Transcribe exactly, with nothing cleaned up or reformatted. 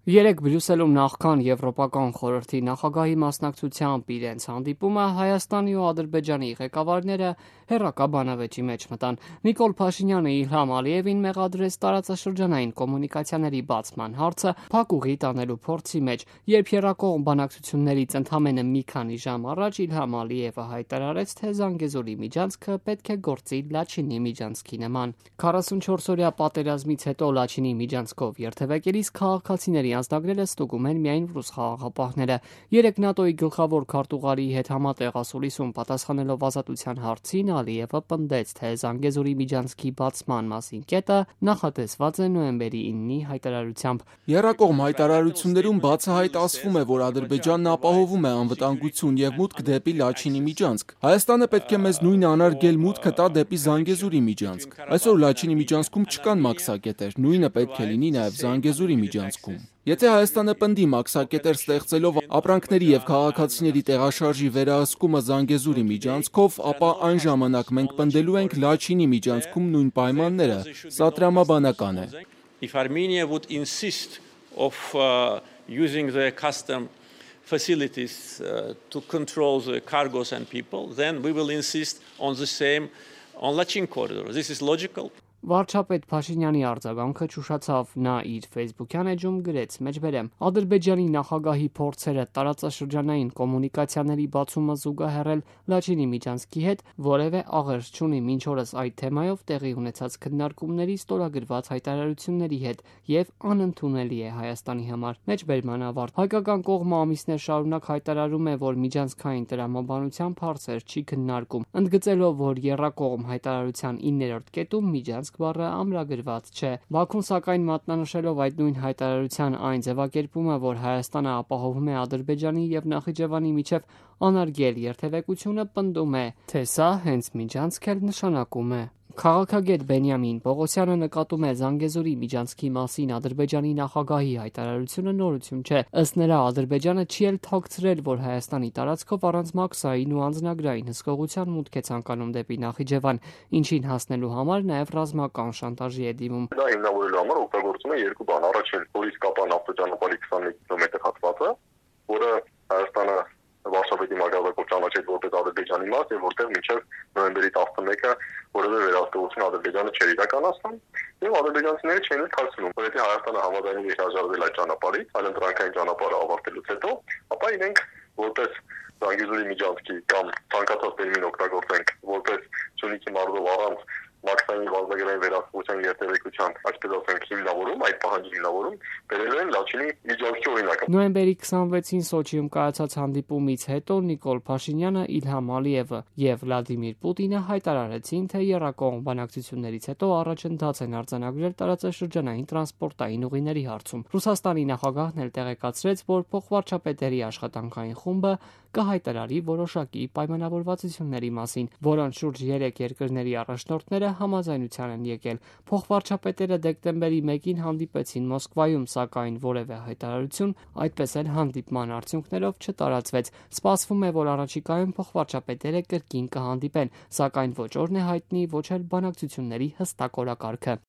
Երեկ Բրյուսելում նախքան Եվրոպական խորհրդի նախագահի մասնակցությամբ իրենց հանդիպումը Հայաստանի ու Ադրբեջանի ղեկավարները հեռակա բանավեճի մեջ մտան։ Նիկոլ Փաշինյանը Իլհամ Ալիևին մեղադրեց տարածաշրջանային կոմունիկացիաների բացման հարցը փակուղի տանելու փորձի մեջ, երբ եռակողմ բանակցություններից ընդամենը մի քանի ժամ առաջ Իլհամ Ալիևը հայտարարեց, թե Զանգեզուրի միջանցքը պետք է գործի Լաչինի միջանցքի նման։ քառասունչորս օրյա պատերազմից հետո Լաչինի միջանցքով երթևեկելիս քաղաքացիների անձնագրերը ստուգում են միայն ռուս խաղաղապահները։ Երեկ ՆԱՏՕ-ի գլխավոր քարտուղարի հետ համատեղ ասուլիսում պատասխանելով ազատության հարցին Ալիևը պնդեց, թե Զանգեզուրի միջանցքի բացման մասին կետը նախատեսված է նոյեմբերի իննի հայտարարությամբ։ Եռակողմ հայտարարություններում բացահայտ ասվում է, որ Ադրբեջանն ապահովում է անվտանգություն եւ մուտք դեպի Լաչինի միջանցք։ Հայաստանը պետք է մեզ նույն անարգել մուտքը տա դեպի Զանգեզուրի միջանցք։ Այսօր Լաչինի միջանցքում չկան մաքսակետեր, նույնը պետք է լինի նաեւ Զանգեզուրի միջանցքում։ Եթե Հայաստանը պնդի մաքսակետեր ստեղծելով ապրանքների եւ քաղաքացիների տեղաշարժի վերահսկումը Զանգեզուրի միջանցքով, ապա այն ժամանակ մենք պնդելու ենք Լաչինի միջանցքում նույն պայմանները։ Սա տրամաբանական է։ If Armenia would insist of uh, using the custom facilities uh, to control the cargos and people, then we will insist on the same on Lachin corridor. This is logical. Վարչապետ Փաշինյանի արձագանքը ճուշացավ, նա իր ֆեյսբուքյան էջում գրեց մեջբերեմ. Ադրբեջանի նախագահի փորձերը տարածաշրջանային կոմունիկացիաների բացումը զուգահեռել Լաչինի միջանցքի հետ որևէ աղերս չունի մինչ օրս այդ թեմայով տեղի ունեցած քննարկումների ստորագրված հայտարարությունների հետ եւ անընդունելի է Հայաստանի համար։ Մեջբերման ավարտ։ Հայկական կողմը ամիսներ շարունակ հայտարարում է, որ միջանցքային տրամաբանության հարցեր չի քննարկում, ընդգծելով, որ եռակողմ հայտարարության իններորդ կետում միջանցք բառը ամրագրված չէ։ Բաքուն սակայն մատնանշելով այդ նույն հայտարարության այն ձևակերպումը, որ Հայաստանը ապահովում է Ադրբեջանի եւ Նախիջևանի միջև անարգել երթևեկությունը, պնդում է, թե սա հենց միջանցք էլ նշանակում է։ Քաղաքագետ Բենյամին Պողոսյանը նկատում է Զանգեզուրի միջանցքի մասին Ադրբեջանի նախագահի հայտարարությունը նորություն չէ։ Ըստ նրա Ադրբեջանը չի էլ թաքցրել, որ Հայաստանի տարածքով առանց մաքսային ու անձնագրային հսկողության մուտք է ցանկանում դեպի Նախիջևան, ինչին հասնելու համար նաև ռազմական շանտաժի է դիմում։ Դա հիմնավորելու համար օգտագործում է երկու բան։ Առաջին Պոլիսկապան ավտոճանապարհի քսանմեկ կիլոմետր հատվածը, որը Հայաստանը Վարշավետի մագազակով ճանաչեց որպես Ադրբեջանի մաս եւ որտեղ մինչեւ նոյեմբերի տասնմեկը որևէ վերահսկողություն Ադրբեջանը չէր իրականացնում եւ ադրբեջանցիները չէին թաքցնում, որ եթե Հայաստանը համաձայնվի հրաժարվել այդ ճանապարհից, այլընտրանքային ճանապարհը ավարտելուց հետո, ապա իրենք որպես Զանգեզուրի միջանցքի կամ ցանկացած տերմին օգտագործենք որպես Սյունիքի մարզով առանց մաքսային վազգային վերահսկողության երթևեկության, այսպես ասենք, հիմնավորում, այդ պահանջի հիմնավորում բերել են Լաչինի միջանցքի օրինակը։ Նոյեմբերի քսանվեցին Սոչիում կայացած հանդիպումից հետո Նիկոլ Փաշինյանը, Իլհամ Ալիևը եւ Վլադիմիր Պուտինը հայտարարեցին, թե եռակողմ բանակցություններից հետո առաջընթաց են արձանագրել տարածաշրջանային տրանսպորտային ուղիների հարցում։ Ռուսաստանի նախագահն էլ տեղեկացրեց, որ փոխվարչապետերի աշխատանքային խումբը կհայտարարի որոշակի պայմանավորվածությունների մասին, որոնց շուրջ երեք երկրների առաջնորդները համաձայնության են եկել։ Փոխվարչապետերը դեկտեմբերի մեկին հանդիպեցին Մոսկվայում, սակայն որևէ հայտարարություն այդպես էլ հանդիպման արդյունքներով չտարածվեց։ Սպասվում է, որ առաջիկայում փոխվարչապետերը կրկին կհանդիպեն, սակայն ոչ օրն է հայտնի, ոչ էլ բանակցությունների հստակ օրակարգը։